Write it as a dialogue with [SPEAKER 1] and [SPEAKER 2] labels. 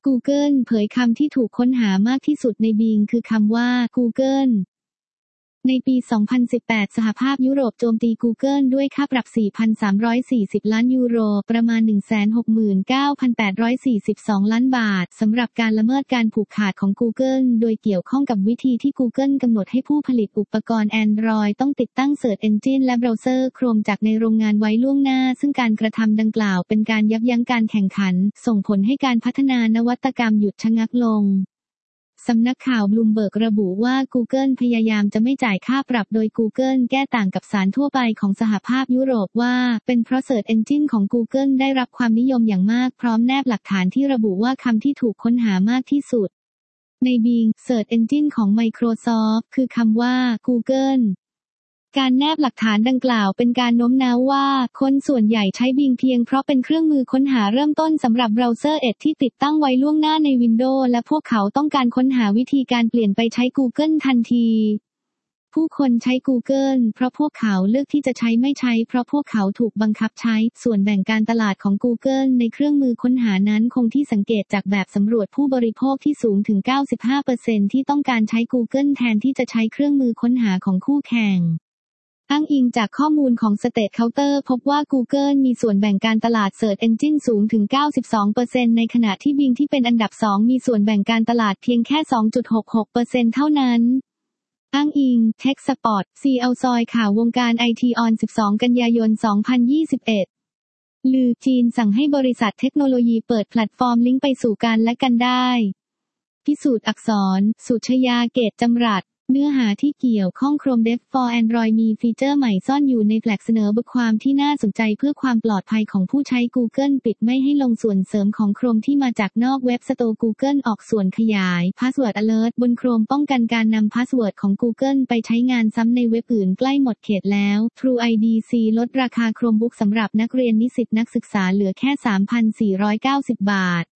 [SPEAKER 1] Google เผยคำที่ถูกค้นหามากที่สุดใน Bing คือคำว่า Googleในปี 2018 สหภาพยุโรปโจมตี Google ด้วยค่าปรับ 4,340 ล้านยูโร ประมาณ 169,842 ล้านบาท สำหรับการละเมิดการผูกขาดของ Google โดยเกี่ยวข้องกับวิธีที่ Google กำหนดให้ผู้ผลิตอุปกรณ์ Android ต้องติดตั้ง Search Engine และเบราว์เซอร์ Chrome จากในโรงงานไว้ล่วงหน้า ซึ่งการกระทำดังกล่าวเป็นการยับยั้งการแข่งขัน ส่งผลให้การพัฒนานวัตกรรมหยุดชะงักลง สำนักข่าวบลูมเบิร์กระบุว่า Google พยายามจะไม่จ่ายค่าปรับโดย Google แก้ต่างกับศาลทั่วไปของสหภาพยุโรปว่าเป็นเพราะ Search Engine ของ Google ได้รับความนิยมอย่างมากพร้อมแนบหลักฐานที่ระบุว่าคำที่ถูกค้นหามากที่สุดใน Bing Search Engine ของ Microsoft คือคำว่า Google การแนบหลักฐานดังกล่าวเป็นการโน้มน้าวว่าคนส่วนใหญ่ใช้ Bing เพียงเพราะเป็นเครื่องมือค้นหาเริ่มต้นสำหรับเบราว์เซอร์ Edge ที่ติดตั้งไว้ล่วงหน้าใน Windows และพวกเขาต้องการค้นหาวิธีการเปลี่ยนไปใช้ Google ทันทีผู้คนใช้ Google เพราะพวกเขาเลือกที่จะใช้ไม่ใช้เพราะพวกเขาถูกบังคับใช้ส่วนแบ่งการตลาดของ Google ในเครื่องมือค้นหานั้นคงที่สังเกตจากแบบสำรวจผู้บริโภคที่สูงถึง 95% ที่ต้องการใช้ Google แทนที่จะใช้เครื่องมือค้นหาของคู่แข่งอ้างอิงจากข้อมูลของ State Counter พบว่า Google มีส่วนแบ่งการตลาด Search Engine สูงถึง 92% ในขณะที่ Bing ที่เป็นอันดับ 2 มีส่วนแบ่งการตลาดเพียงแค่ 2.66% เท่านั้นอ้างอิง TechSpot ซีเอาซอยข่าววงการไอทีออน 12 กันยายน 2021 ลือจีนสั่งให้บริษัทเทคโนโลยีเปิดแพลตฟอร์มลิงก์ไปสู่กันและกันได้พิสูจน์อักษรสุชยาเกตจำรัดเนื้อหาที่เกี่ยวข้อง Chrome Dev for Android มีฟีเจอร์ใหม่ซ่อนอยู่ในแฟลกเสนอบทความที่น่าสนใจเพื่อความปลอดภัยของผู้ใช้ Google ปิดไม่ให้ลงส่วนเสริมของ Chrome ที่มาจากนอกเว็บสโตร์ Google ออกส่วนขยาย Password Alert บน Chrome ป้องกันการนำพาสเวิร์ดของ Google ไปใช้งานซ้ำในเว็บอื่นใกล้หมดเขตแล้ว True IDC ลดราคา Chromebook สำหรับนักเรียนนิสิตนักศึกษาเหลือแค่ 3,490 บาท